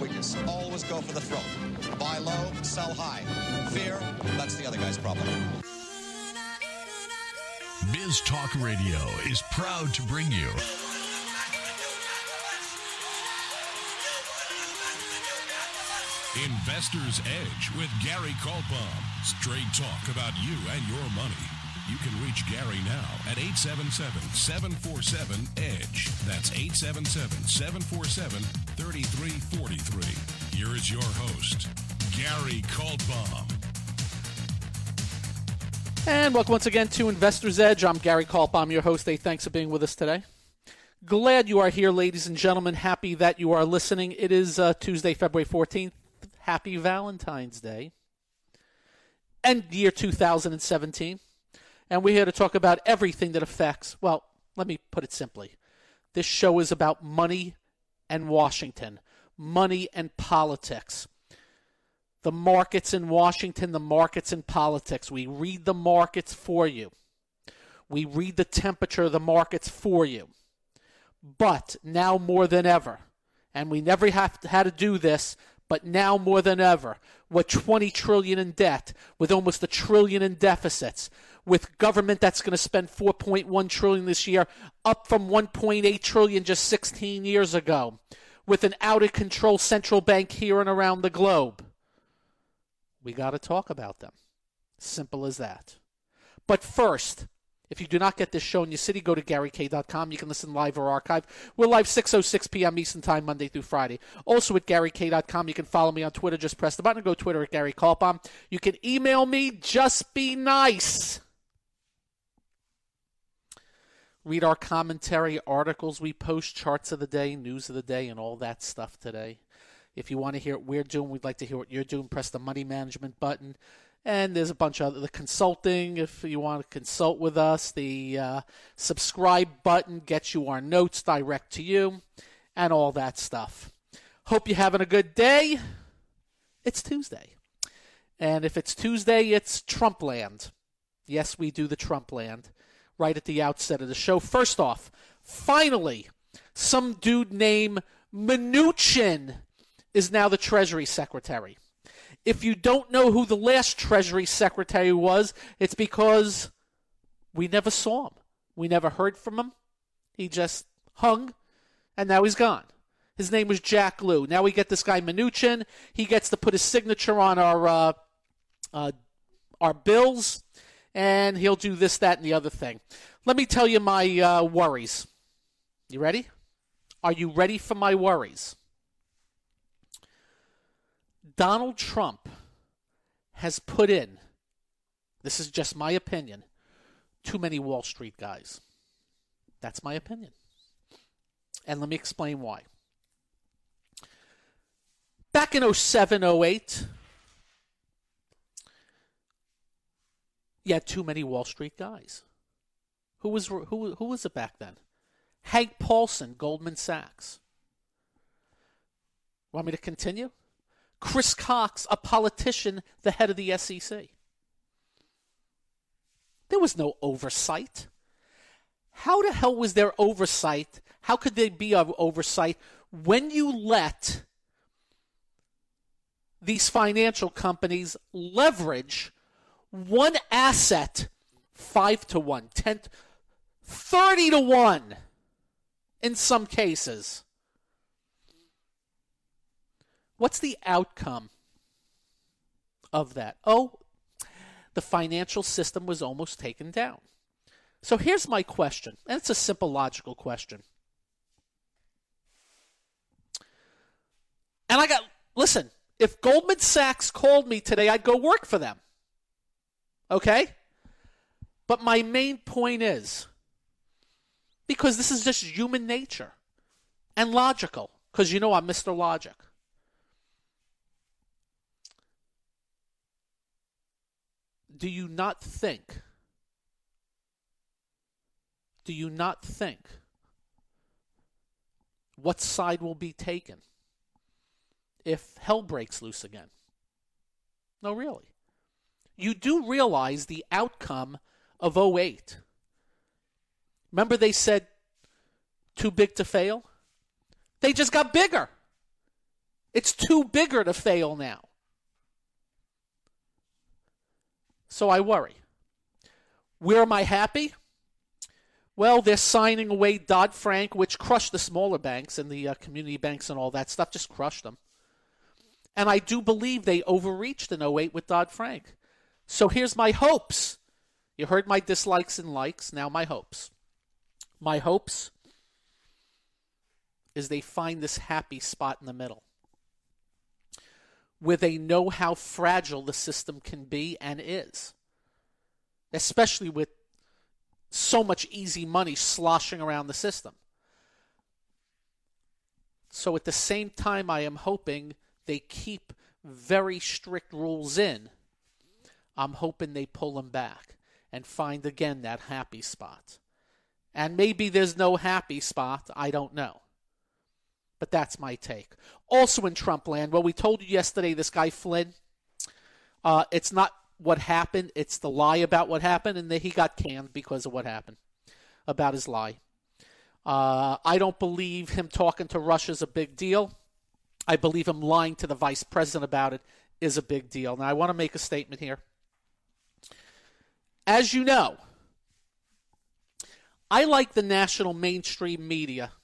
weakness. Always go for the throat. Buy low, sell high. Fear, that's the other guy's problem. Biz Talk Radio is proud to bring you Investor's Edge with Gary Kaltbaum. Straight talk about you and your money. You can reach Gary now at 877-747-EDGE. That's 877-747-3343. Here is your host, Gary Kaltbaum. And welcome once again to Investor's Edge. I'm Gary Kaltbaum, your host. Hey, thanks for being with us today. Glad you are here, ladies and gentlemen. Happy that you are listening. It is Tuesday, February 14th. Happy Valentine's Day. And year 2017. And we're here to talk about everything that affects, well, let me put it simply. This show is about money and Washington, money and politics. The markets in Washington, the markets in politics. We read the markets for you. We read the temperature of the markets for you. But now more than ever, and we never had to do this, but now more than ever, with $20 trillion in debt, with almost $1 trillion in deficits, with government that's going to spend $4.1 trillion this year, up from $1.8 trillion just 16 years ago, with an out-of-control central bank here and around the globe. We got to talk about them. Simple as that. But first, if you do not get this show in your city, go to GaryK.com. You can listen live or archive. We're live 6:06 p.m. Eastern Time, Monday through Friday. Also at GaryK.com. You can follow me on Twitter. Just press the button and go to Twitter at Gary Kaltbaum. You can email me. Just be nice. Read our commentary, articles we post, charts of the day, news of the day, and all that stuff today. If you want to hear what we're doing, we'd like to hear what you're doing, press the money management button. And there's a bunch of the consulting. If you want to consult with us, the subscribe button gets you our notes direct to you and all that stuff. Hope you're having a good day. It's Tuesday. And if it's Tuesday, it's Trump land. Yes, we do the Trump land right at the outset of the show. First off, finally, some dude named Mnuchin is now the Treasury Secretary. If you don't know who the last Treasury Secretary was, it's because we never saw him. We never heard from him. He just hung, and now he's gone. His name was Jack Lew. Now we get this guy Mnuchin. He gets to put his signature on our bills, and he'll do this, that, and the other thing. Let me tell you my worries. You ready? Are you ready for my worries? Donald Trump has put in, this is just my opinion, too many Wall Street guys. That's my opinion. And let me explain why. Back in 07, 08, you had too many Wall Street guys. Who was it back then? Hank Paulson, Goldman Sachs. Want me to continue? Chris Cox, a politician, the head of the SEC. There was no oversight. How the hell was there oversight? How could there be oversight when you let these financial companies leverage one asset 5 to 1, 10, 30 to 1 in some cases? What's the outcome of that? Oh, the financial system was almost taken down. So here's my question, and it's a simple logical question. And listen, if Goldman Sachs called me today, I'd go work for them. Okay? But my main point is, because this is just human nature and logical, because you know I'm Mr. Logic. Do you not think what side will be taken if hell breaks loose again? No, really. You do realize the outcome of 08. Remember they said too big to fail? They just got bigger. It's too bigger to fail now. So I worry. Where am I happy? Well, they're signing away Dodd-Frank, which crushed the smaller banks and the community banks and all that stuff, just crushed them. And I do believe they overreached in 2008 with Dodd-Frank. So here's my hopes. You heard my dislikes and likes, now my hopes. My hopes is they find this happy spot in the middle, where they know how fragile the system can be and is, especially with so much easy money sloshing around the system. So at the same time, I am hoping they keep very strict rules in. I'm hoping they pull them back and find again that happy spot. And maybe there's no happy spot, I don't know. But that's my take. Also in Trump land, well, we told you yesterday, this guy Flynn, it's not what happened, it's the lie about what happened, and he got canned because of what happened, about his lie. I don't believe him talking to Russia is a big deal. I believe him lying to the vice president about it is a big deal. Now, I want to make a statement here. As you know, I like the national mainstream media.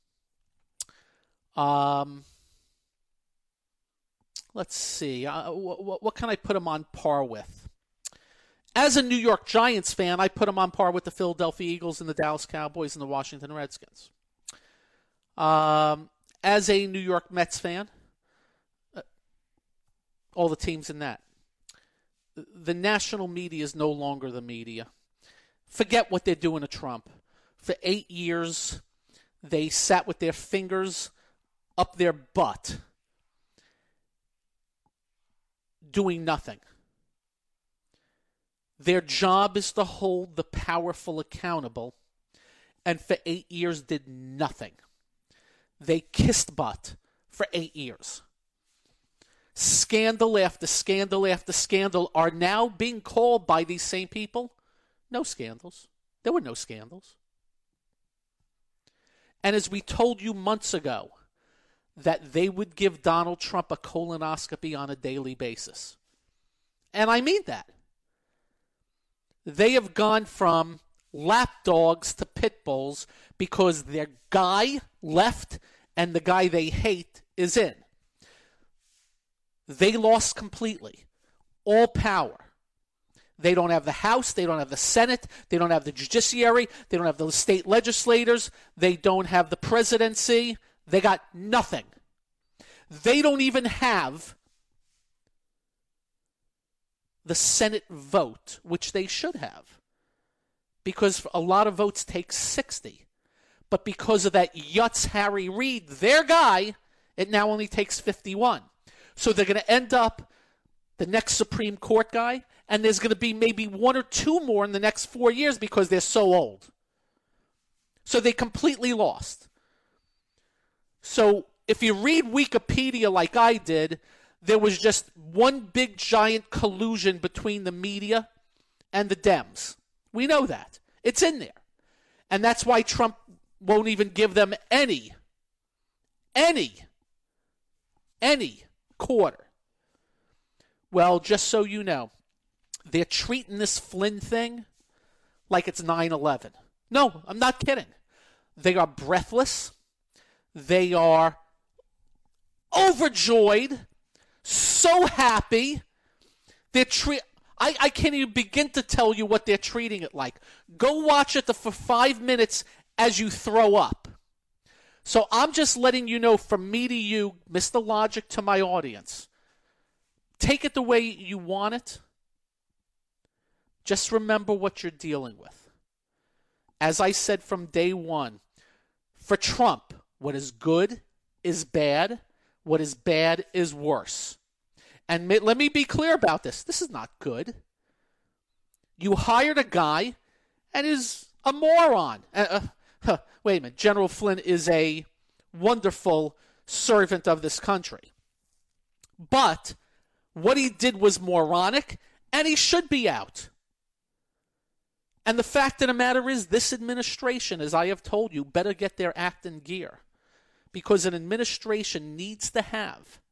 Let's see. What can I put them on par with? As a New York Giants fan, I put them on par with the Philadelphia Eagles and the Dallas Cowboys and the Washington Redskins. As a New York Mets fan, all the teams in that. The national media is no longer the media. Forget what they're doing to Trump. For 8 years, they sat with their fingers up their butt, doing nothing. Their job is to hold the powerful accountable, and for 8 years did nothing. They kissed butt for 8 years. Scandal after scandal after scandal are now being called by these same people no scandals. There were no scandals. And as we told you months ago, that they would give Donald Trump a colonoscopy on a daily basis. And I mean that. They have gone from lapdogs to pit bulls because their guy left and the guy they hate is in. They lost completely. All power. They don't have the House. They don't have the Senate. They don't have the judiciary. They don't have the state legislators. They don't have the presidency. They got nothing. They don't even have the Senate vote, which they should have. Because a lot of votes take 60. But because of that Yutz Harry Reid, their guy, it now only takes 51. So they're going to end up the next Supreme Court guy, and there's going to be maybe one or two more in the next 4 years because they're so old. So they completely lost. So if you read Wikipedia like I did, there was just one big giant collusion between the media and the Dems. We know that. It's in there. And that's why Trump won't even give them any quarter. Well, just so you know, they're treating this Flynn thing like it's 9/11. No, I'm not kidding. They are breathless. They are overjoyed, so happy. I can't even begin to tell you what they're treating it like. Go watch it for 5 minutes as you throw up. So I'm just letting you know from me to you, Mr. Logic to my audience. Take it the way you want it. Just remember what you're dealing with. As I said from day one, for Trump, what is good is bad. What is bad is worse. And let me be clear about this. This is not good. You hired a guy and is a moron. Wait a minute. General Flynn is a wonderful servant of this country. But what he did was moronic, and he should be out. And the fact of the matter is, this administration, as I have told you, better get their act in gear. Because an administration needs to have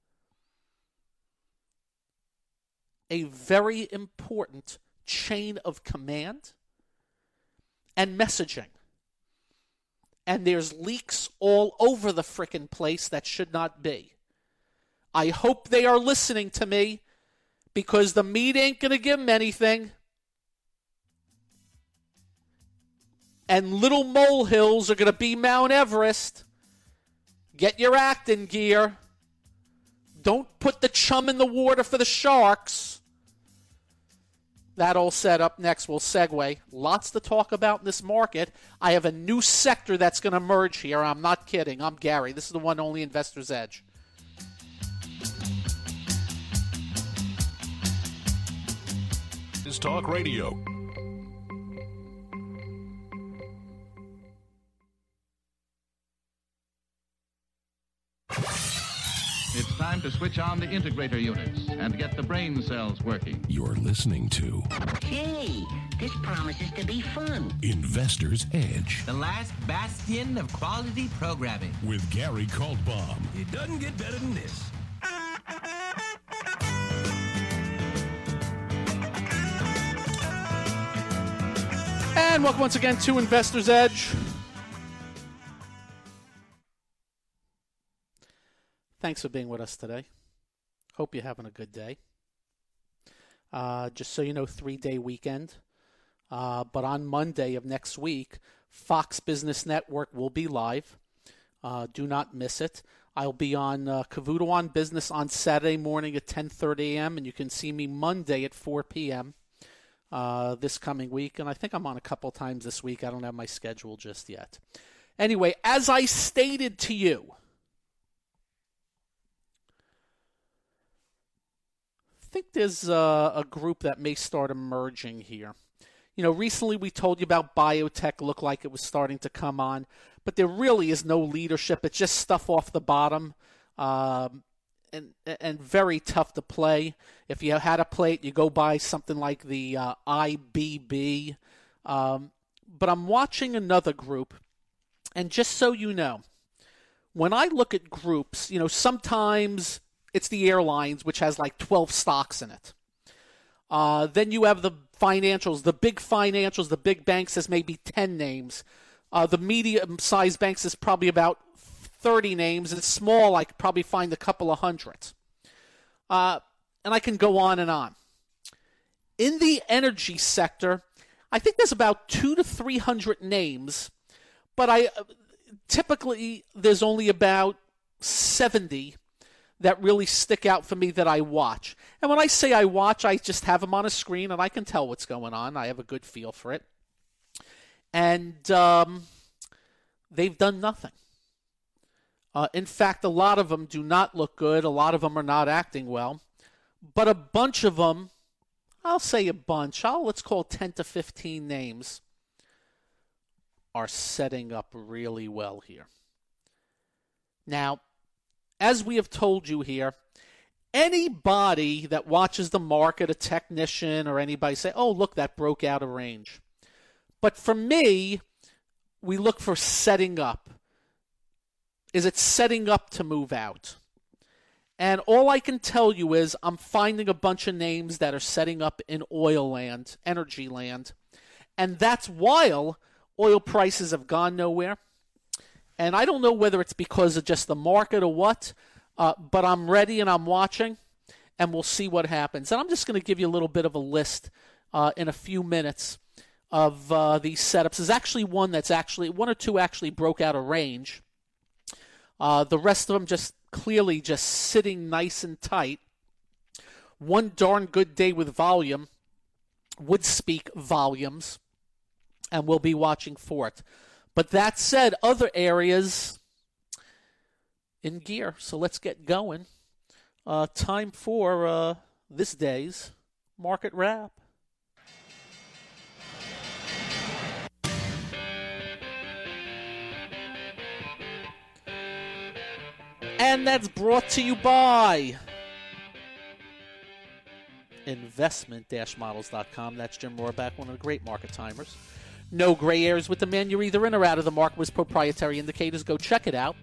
a very important chain of command and messaging. And there's leaks all over the frickin' place that should not be. I hope they are listening to me, because the meat ain't going to give them anything. And little molehills are going to be Mount Everest. Get your act in gear. Don't put the chum in the water for the sharks. That all set up next. We'll segue. Lots to talk about in this market. I have a new sector that's going to emerge here. I'm not kidding. I'm Gary. This is the one only Investor's Edge. Is Talk Radio. It's time to switch on the integrator units and get the brain cells working. You're listening to Hey, this promises to be fun. Investor's Edge The last bastion of quality programming. with Gary Kaltbaum. It doesn't get better than this. And welcome once again to Investor's Edge. Thanks for being with us today. Hope you're having a good day. Just so you know, 3-day weekend. But on Monday of next week, Fox Business Network will be live. Do not miss it. I'll be on Cavuto on Business on Saturday morning at 10:30 a.m. And you can see me Monday at 4 p.m. This coming week. And I think I'm on a couple times this week. I don't have my schedule just yet. Anyway, as I stated to you, I think there's a group that may start emerging here. You know, recently we told you about biotech, looked like it was starting to come on, but there really is no leadership. It's just stuff off the bottom, and very tough to play. If you had to play it, you go buy something like the IBB. But I'm watching another group, and just so you know, when I look at groups, you know, sometimes it's the airlines, which has like 12 stocks in it. Then you have the financials, the big financials, the big banks has maybe 10 names. The medium-sized banks is probably about 30 names. And small, I could probably find a couple of hundred. And I can go on and on. In the energy sector, I think there's about 200 to 300 names. But typically there's only about 70 that really stick out for me that I watch. And when I say I watch, I just have them on a screen and I can tell what's going on. I have a good feel for it. And they've done nothing. In fact, a lot of them do not look good. A lot of them are not acting well. But a bunch of them, I'll say a bunch, let's call 10 to 15 names, are setting up really well here. Now, as we have told you here, anybody that watches the market, a technician or anybody, say, oh, look, that broke out of range. But for me, we look for setting up. Is it setting up to move out? And all I can tell you is I'm finding a bunch of names that are setting up in oil land, energy land. And that's while oil prices have gone nowhere. And I don't know whether it's because of just the market or what, but I'm ready and I'm watching, and we'll see what happens. And I'm just going to give you a little bit of a list in a few minutes of these setups. There's actually one or two actually broke out of range. The rest of them just clearly just sitting nice and tight. One darn good day with volume would speak volumes, and we'll be watching for it. But that said, other areas in gear. So let's get going. Time for this day's market wrap. And that's brought to you by investment-models.com. That's Jim Rohrback, one of the great market timers. No gray areas with the man. You're either in or out of the market with proprietary indicators. Go check it out.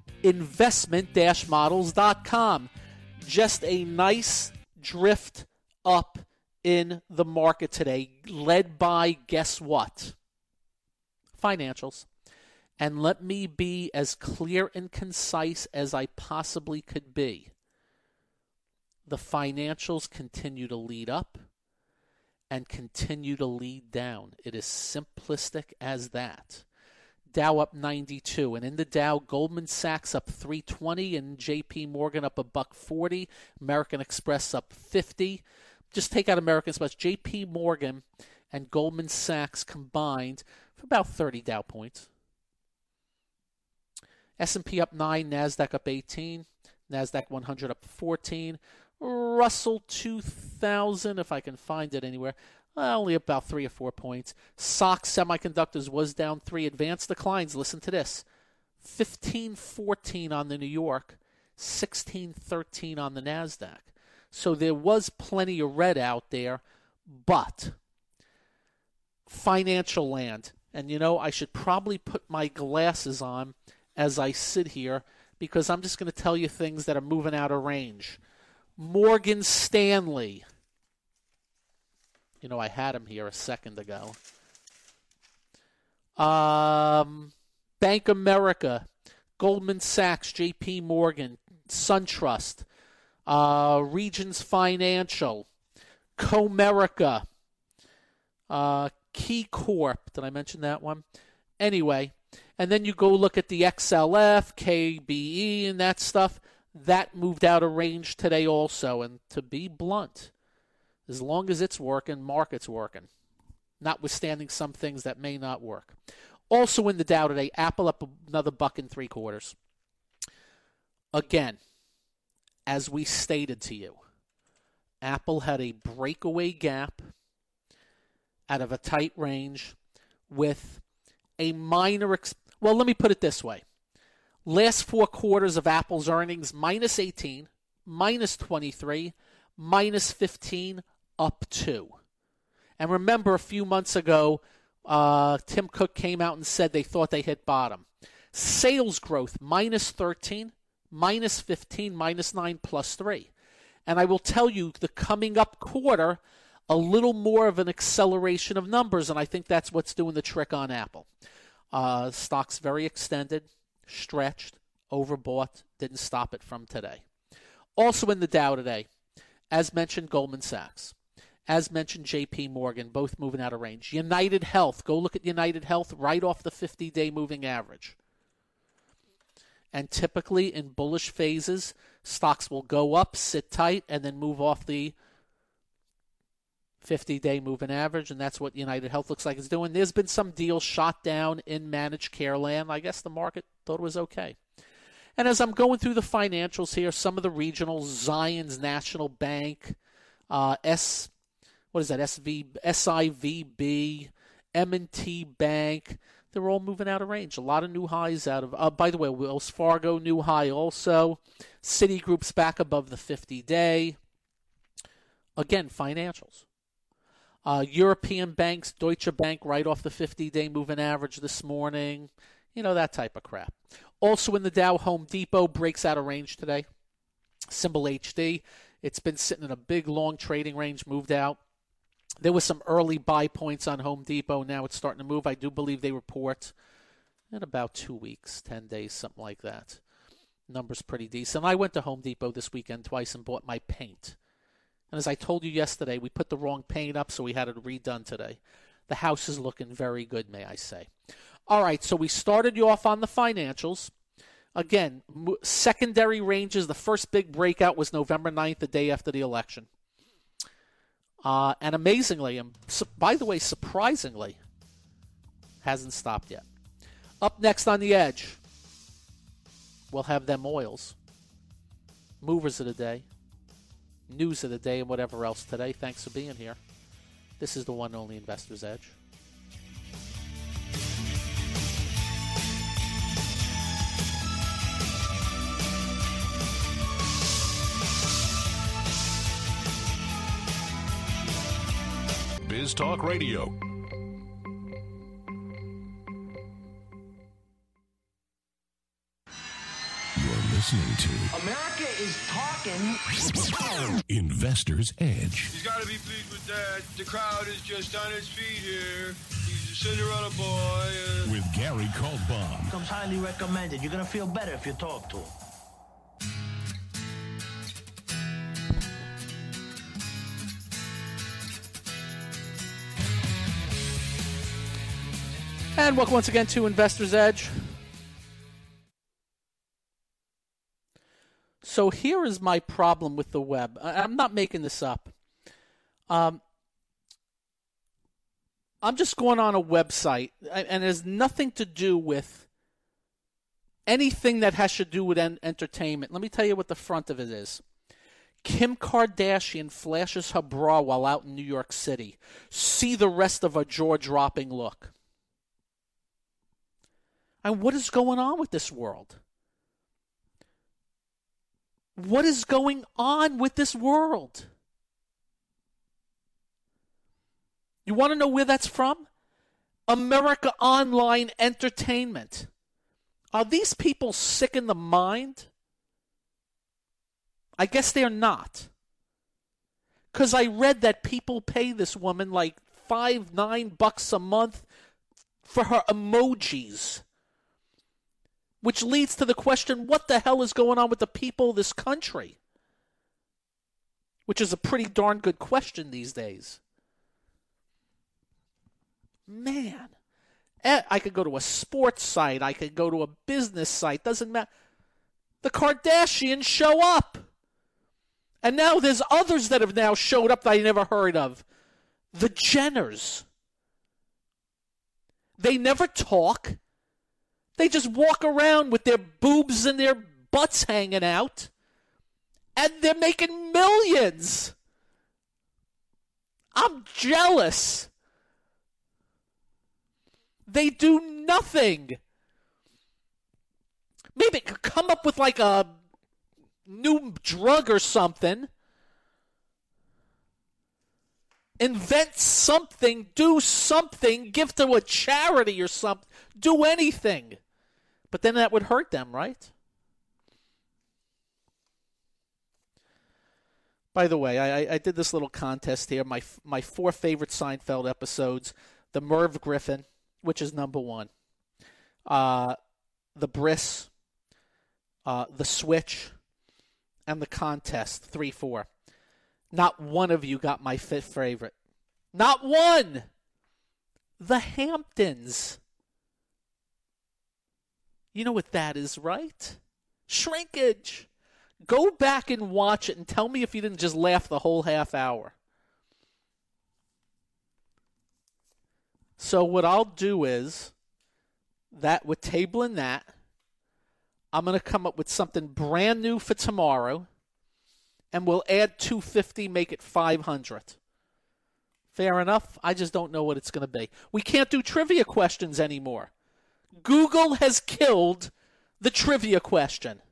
Investment-models.com. Just a nice drift up in the market today, led by, guess what? Financials. And let me be as clear and concise as I possibly could be. The financials continue to lead up and continue to lead down. It is simplistic as that. Dow up 92, and in the Dow, Goldman Sachs up 320 and JP Morgan up $1.40, American Express up 50. Just take out American Express. JP Morgan and Goldman Sachs combined for about 30 Dow points. S&P up 9, NASDAQ up 18, NASDAQ 100 up 14, Russell 2000, if I can find it anywhere, only about 3 or 4 points. SOX Semiconductors was down 3. Advanced declines, listen to this, 15.14 on the New York, 16.13 on the NASDAQ. So there was plenty of red out there, but financial land. And, I should probably put my glasses on as I sit here because I'm just going to tell you things that are moving out of range. Morgan Stanley. I had him here a second ago. Bank America, Goldman Sachs, JP Morgan, SunTrust, Regions Financial, Comerica, Key Corp. Did I mention that one? Anyway, and then you go look at the XLF, KBE, and that stuff. That moved out of range today also. And to be blunt, as long as it's working, market's working, notwithstanding some things that may not work. Also in the Dow today, Apple up another $1.75. Again, as we stated to you, Apple had a breakaway gap out of a tight range with a minor well, let me put it this way. Last 4 quarters of Apple's earnings, minus 18, minus 23, minus 15, up 2. And remember, a few months ago, Tim Cook came out and said they thought they hit bottom. Sales growth, minus 13, minus 15, minus 9, plus 3. And I will tell you, the coming up quarter, a little more of an acceleration of numbers, and I think that's what's doing the trick on Apple. Stock's very extended, stretched, overbought, didn't stop it from today. Also in the Dow today, as mentioned, Goldman Sachs. As mentioned, JP Morgan, both moving out of range. United Health, go look at United Health right off the 50-day moving average. And typically in bullish phases, stocks will go up, sit tight, and then move off the 50-day moving average, and that's what United Health looks like it's doing. There's been some deals shot down in managed care land. I guess the market thought it was okay. And as I'm going through the financials here, some of the regionals, Zions National Bank, SIVB, M&T Bank, they're all moving out of range. A lot of new highs out of, by the way, Wells Fargo, new high also. Citigroup's back above the 50-day. Again, financials. European banks, Deutsche Bank right off the 50-day moving average this morning. That type of crap. Also in the Dow, Home Depot breaks out of range today. Symbol HD. It's been sitting in a big, long trading range, moved out. There was some early buy points on Home Depot. Now it's starting to move. I do believe they report in about 2 weeks, 10 days, something like that. Numbers pretty decent. I went to Home Depot this weekend twice and bought my paint. And as I told you yesterday, we put the wrong paint up, so we had it redone today. The house is looking very good, may I say. All right, so we started you off on the financials. Again, secondary ranges, the first big breakout was November 9th, the day after the election. And amazingly, and by the way, surprisingly, hasn't stopped yet. Up next on the edge, we'll have them oils. Movers of the day. News of the day and whatever else today. Thanks for being here. This is the one and only Investor's Edge. Biz Talk Radio. listening to America is talking. Investor's Edge. He's got to be pleased with that. The crowd is just on its feet here. He's a Cinderella boy. With Gary Kaltbaum. Comes highly recommended. You're going to feel better if you talk to him. And welcome once again to Investor's Edge. So here is my problem with the web. I'm not making this up. I'm just going on a website, and it has nothing to do with anything that has to do with entertainment. Let me tell you what the front of it is. Kim Kardashian flashes her bra while out in New York City. See the rest of her jaw-dropping look. And what is going on with this world? What is going on with this world? You want to know where that's from? America Online Entertainment. Are these people sick in the mind? I guess they're not. Because I read that people pay this woman like $9 a month for her emojis. Which leads to the question, what the hell is going on with the people of this country? Which is a pretty darn good question these days. Man, I could go to a sports site. I could go to a business site. Doesn't matter. The Kardashians show up. And now there's others that have now showed up that I never heard of. The Jenners. They never talk. They just walk around with their boobs and their butts hanging out. And they're making millions. I'm jealous. They do nothing. Maybe come up with like a new drug or something. Invent something. Do something. Give to a charity or something. Do anything. But then that would hurt them, right? By the way, I did this little contest here. My 4 favorite Seinfeld episodes. The Merv Griffin, which is number 1. The Briss. The Switch. And the Contest, 3-4. Not one of you got my 5th favorite. Not one! The Hamptons. You know what that is, right? Shrinkage. Go back and watch it and tell me if you didn't just laugh the whole half hour. So what I'll do is, that with tabling that, I'm going to come up with something brand new for tomorrow, and we'll add 250, make it 500. Fair enough? I just don't know what it's going to be. We can't do trivia questions anymore. Google has killed the trivia question.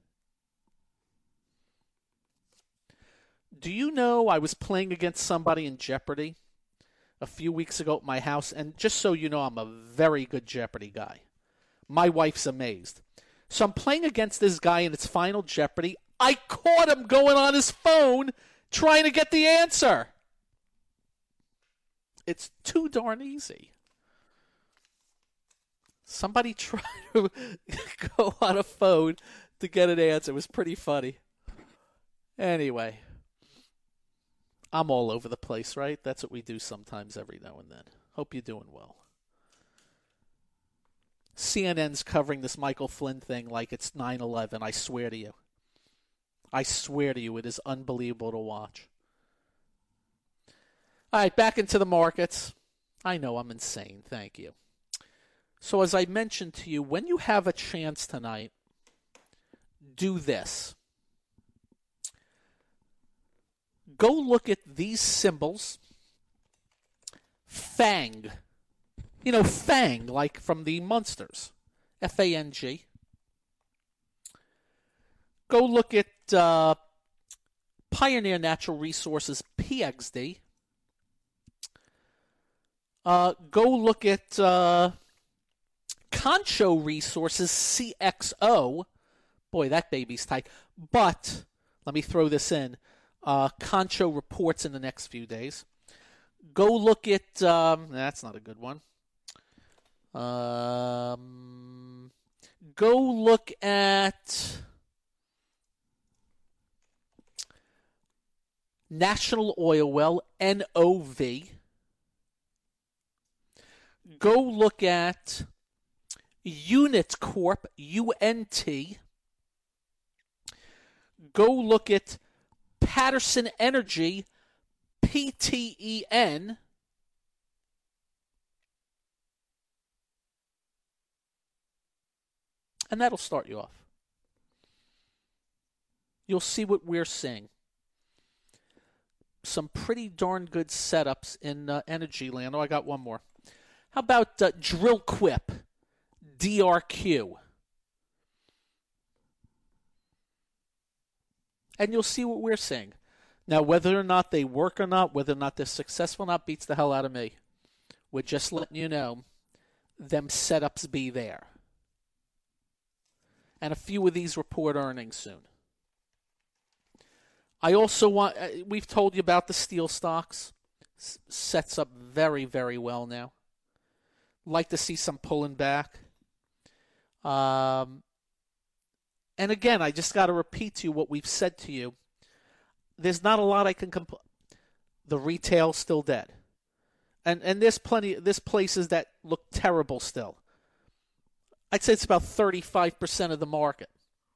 Do you know I was playing against somebody in Jeopardy a few weeks ago at my house? And just so you know, I'm a very good Jeopardy guy. My wife's amazed. So I'm playing against this guy in its final Jeopardy. I caught him going on his phone trying to get the answer. It's too darn easy. Somebody tried to go on a phone to get an answer. It was pretty funny. Anyway, I'm all over the place, right? That's what we do sometimes every now and then. Hope you're doing well. CNN's covering this Michael Flynn thing like it's 9/11. I swear to you. I swear to you, it is unbelievable to watch. All right, back into the markets. I know I'm insane. Thank you. So as I mentioned to you, when you have a chance tonight, do this. Go look at these symbols. FANG. You know, FANG, like from the Munsters. F-A-N-G. Go look at Pioneer Natural Resources, PXD. Go look at Concho Resources, CXO, Boy, that baby's tight. But let me throw this in. Concho reports in the next few days. Go look at that's not a good one. Go look at National Oil Well, NOV. Go look at Unit Corp, UNT. Go look at Patterson Energy, PTEN. And that'll start you off. You'll see what we're seeing. Some pretty darn good setups in energy land. Oh, I got one more. How about Dril-Quip, DRQ? And you'll see what we're seeing. Now, whether or not they work or not, whether or not they're successful or not, beats the hell out of me. We're just letting you know, them setups be there. And a few of these report earnings soon. I also want, we've told you about the steel stocks. Sets up very, very well now. Like to see some pulling back. And again, I just got to repeat to you what we've said to you. There's not a lot I can complain. The retail's still dead. And there's places that look terrible still. I'd say it's about 35% of the market.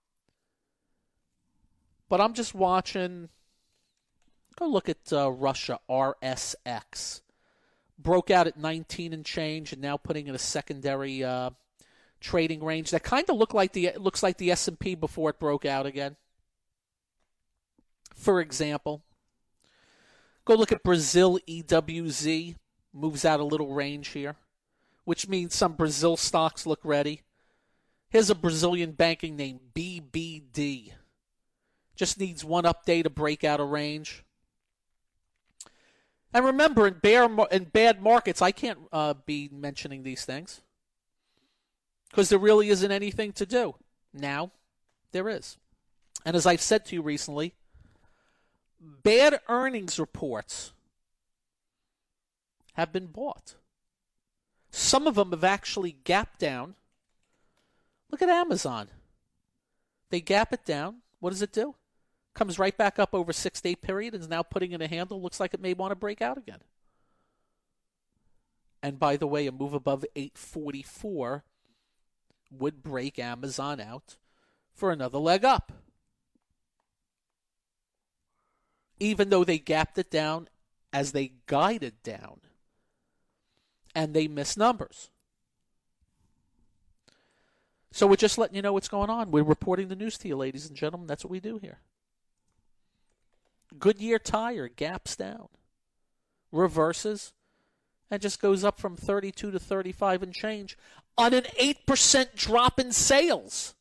But I'm just watching. Go look at Russia, RSX. Broke out at 19 and change, and now putting in a secondary trading range that kind of looks like the S&P before it broke out again. For example, go look at Brazil, EWZ. Moves out a little range here, which means some Brazil stocks look ready. Here's a Brazilian banking name, BBD. Just needs one update to break out a range. And remember, in bad markets, I can't be mentioning these things because there really isn't anything to do. Now, there is. And as I've said to you recently, bad earnings reports have been bought. Some of them have actually gapped down. Look at Amazon. They gap it down. What does it do? Comes right back up over 6-day period and is now putting in a handle. Looks like it may want to break out again. And by the way, a move above 844 would break Amazon out for another leg up. Even though they gapped it down as they guided down. And they missed numbers. So we're just letting you know what's going on. We're reporting the news to you, ladies and gentlemen. That's what we do here. Goodyear Tire gaps down, reverses, and just goes up from 32 to 35 and change on an 8% drop in sales.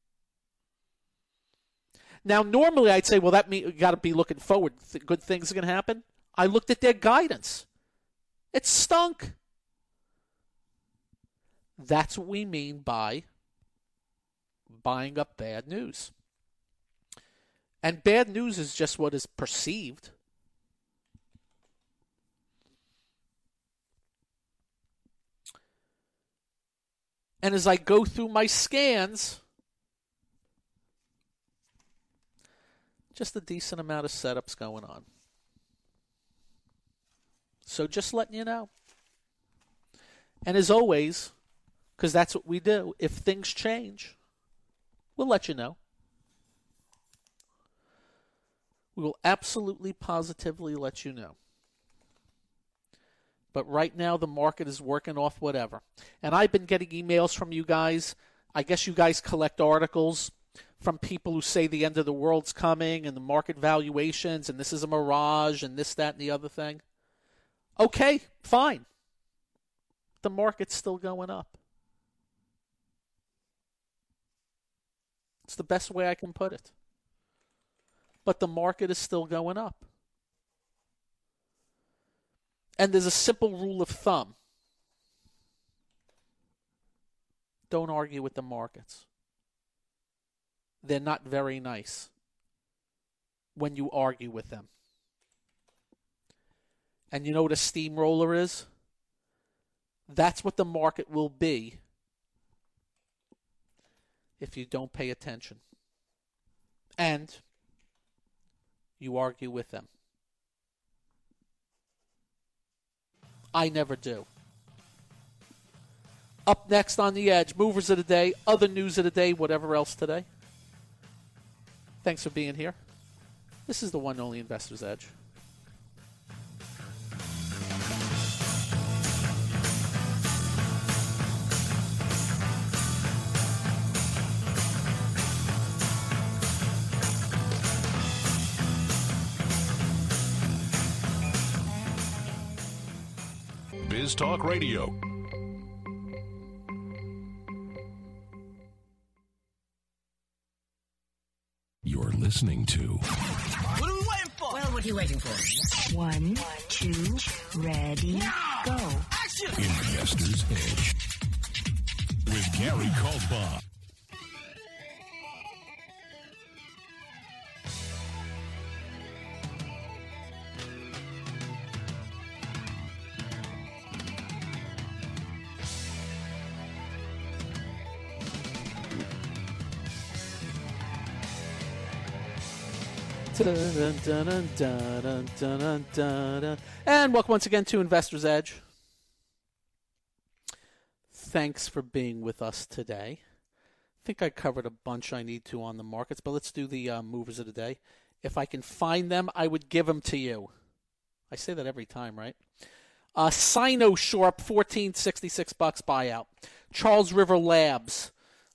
Now, normally I'd say, well, that means you got to be looking forward. Good things are going to happen. I looked at their guidance. It stunk. That's what we mean by buying up bad news. And bad news is just what is perceived. And as I go through my scans, just a decent amount of setups going on. So just letting you know. And as always, because that's what we do, if things change, we'll let you know. We will absolutely, positively let you know. But right now, the market is working off whatever. And I've been getting emails from you guys. I guess you guys collect articles from people who say the end of the world's coming and the market valuations and this is a mirage and this, that, and the other thing. Okay, fine. The market's still going up. It's the best way I can put it. But the market is still going up. And there's a simple rule of thumb. Don't argue with the markets. they're not very nice when you argue with them. And you know what a steamroller is? That's what the market will be if you don't pay attention. And you argue with them. I never do. Up next on The Edge, movers of the day, other news of the day, whatever else today. Thanks for being here. This is the one and only Investor's Edge. Biz Talk Radio. You're listening to... What are we waiting for? Well, what are you waiting for? 1, 2, ready, go. Action! Investor's Edge with Gary Kaltbaum. And welcome once again to Investor's Edge. Thanks for being with us today. I think I covered a bunch I need to on the markets, but let's do the movers of the day. If I can find them, I would give them to you. I say that every time, right? Sinosure up $14.66 buyout. Charles River Labs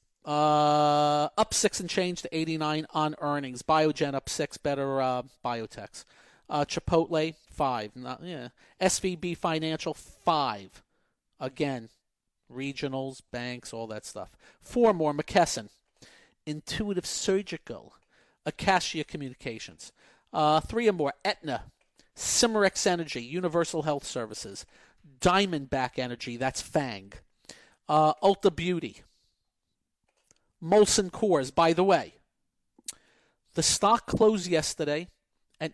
up 6 and change to 89 on earnings. Biogen up 6, better biotechs. Chipotle 5. SVB Financial 5. Again, regionals, banks, all that stuff. 4 more. McKesson, Intuitive Surgical, Acacia Communications. 3 or more. Aetna, Cimarex Energy, Universal Health Services, Diamondback Energy, that's FANG. Ulta Beauty. Molson Coors, by the way, the stock closed yesterday at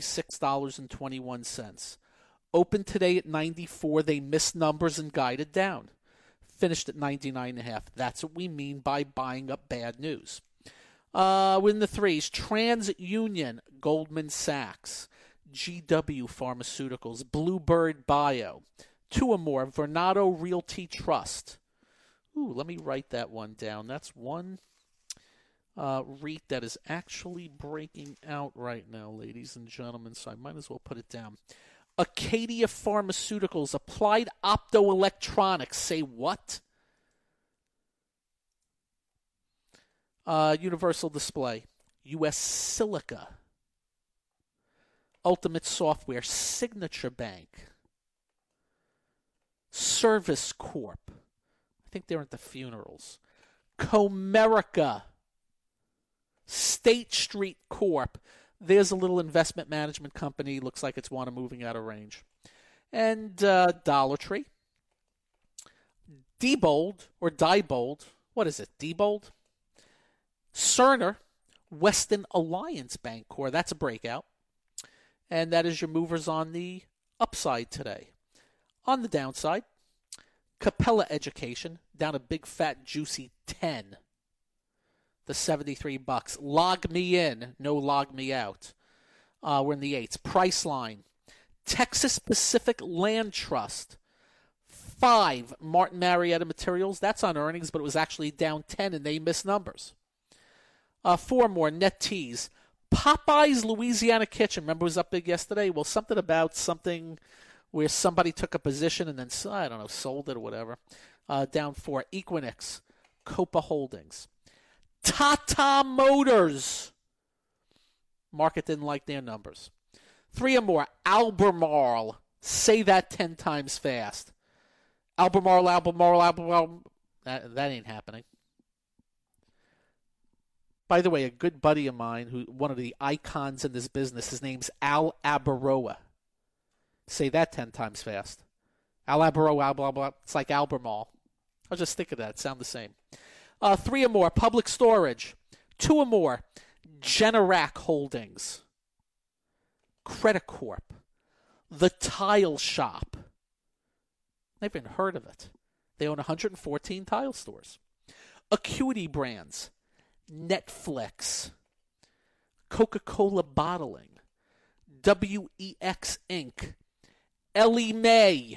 $96.21. Opened today at $94. They missed numbers and guided down. Finished at $99.5. That's what we mean by buying up bad news. Within the threes, TransUnion, Goldman Sachs, GW Pharmaceuticals, Bluebird Bio, 2 or more, Vornado Realty Trust. Ooh, let me write that one down. That's one REIT that is actually breaking out right now, ladies and gentlemen, so I might as well put it down. Acadia Pharmaceuticals, Applied Optoelectronics. Say what? Universal Display, US Silica, Ultimate Software, Signature Bank, Service Corp. I think they're at the funerals. Comerica, State Street Corp. There's a little investment management company. Looks like it's one moving out of range. And Dollar Tree. Diebold, or Diebold. What is it? Diebold? Cerner, Western Alliance Bancorp. That's a breakout. And that is your movers on the upside today. On the downside, Capella Education, down a big fat juicy 10. The $73. Log me in, no log me out. We're in the 8s. Priceline, Texas Pacific Land Trust, 5. Martin Marietta Materials, that's on earnings, but it was actually down 10 and they missed numbers. 4 more. NetTease, Popeye's Louisiana Kitchen. Remember it was up big yesterday? Well, something about something where somebody took a position and then, I don't know, sold it or whatever. Down 4. Equinix, Copa Holdings. Tata Motors. Market didn't like their numbers. 3 or more. Albemarle. Say that 10 times fast. Albemarle. That ain't happening. By the way, a good buddy of mine, who one of the icons in this business, his name's Al Abaroa. Say that 10 times fast. Al Abaroa, blah, blah. It's like Albemarle. I'll just think of that. Sound the same. 3 or more. Public Storage, 2 or more. Generac Holdings, Credit Corp, The Tile Shop. Never even heard of it. They own 114 tile stores. Acuity Brands, Netflix, Coca-Cola Bottling, WEX Inc., Ellie Mae,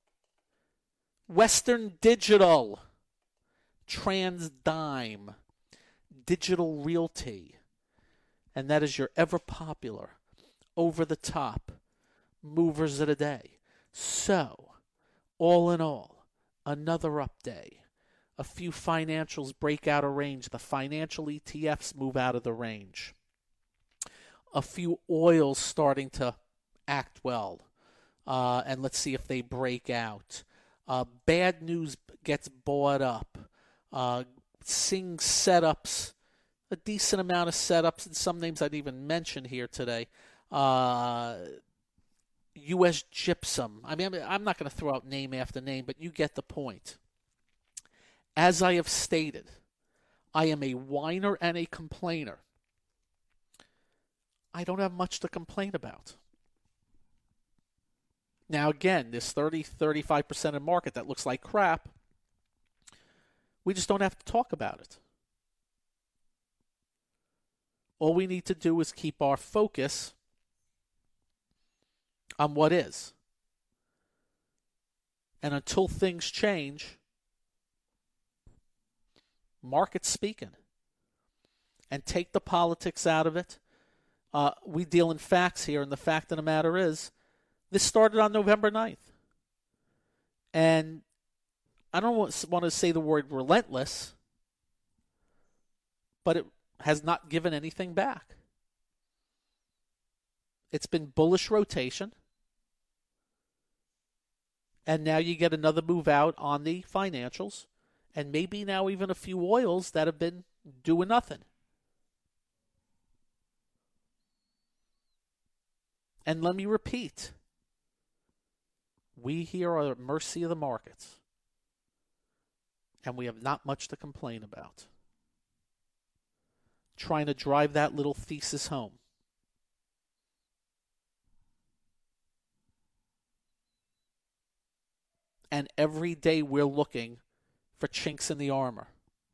Western Digital, TransDime, Digital Realty, and that is your ever-popular, over-the-top movers of the day. So, all in all, another up day. A few financials break out of range. The financial ETFs move out of the range. A few oils starting to act well. And let's see if they break out. Bad news gets bought up. Seeing setups, a decent amount of setups, and some names I'd even mention here today. U.S. Gypsum. I mean, I'm not going to throw out name after name, but you get the point. As I have stated, I am a whiner and a complainer. I don't have much to complain about. Now, again, this 30-35% of the market that looks like crap, we just don't have to talk about it. All we need to do is keep our focus on what is. And until things change, market's speaking. And take the politics out of it. We deal in facts here, and the fact of the matter is, this started on November 9th. And I don't want to say the word relentless, but it has not given anything back. It's been bullish rotation. And now you get another move out on the financials. And maybe now even a few oils that have been doing nothing. And let me repeat. We here are at the mercy of the markets. And we have not much to complain about. Trying to drive that little thesis home. And every day we're looking for chinks in the armor.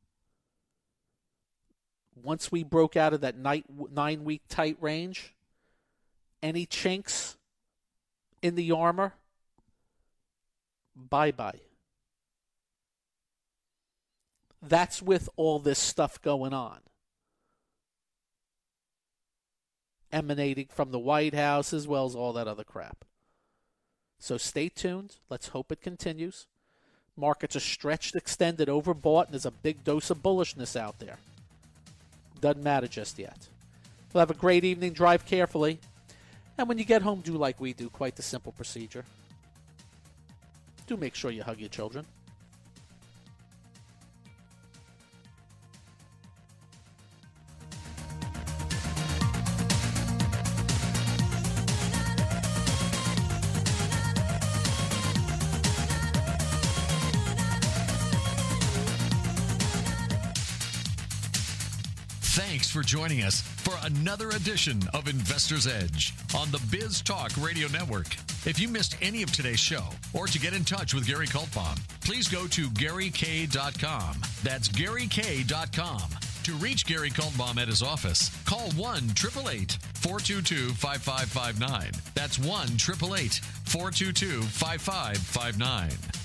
Once we broke out of that 9-week tight range, any chinks in the armor, bye-bye. That's with all this stuff going on. Emanating from the White House as well as all that other crap. So stay tuned. Let's hope it continues. Markets are stretched, extended, overbought, and there's a big dose of bullishness out there. Doesn't matter just yet. We'll have a great evening. Drive carefully. And when you get home, do like we do. Quite the simple procedure. Do make sure you hug your children. Thanks for joining us for another edition of Investor's Edge on the Biz Talk Radio Network. If you missed any of today's show or to get in touch with Gary Kaltbaum, please go to GaryK.com. That's GaryK.com. To reach Gary Kaltbaum at his office, call 1-888-422-5559. That's 1-888-422-5559.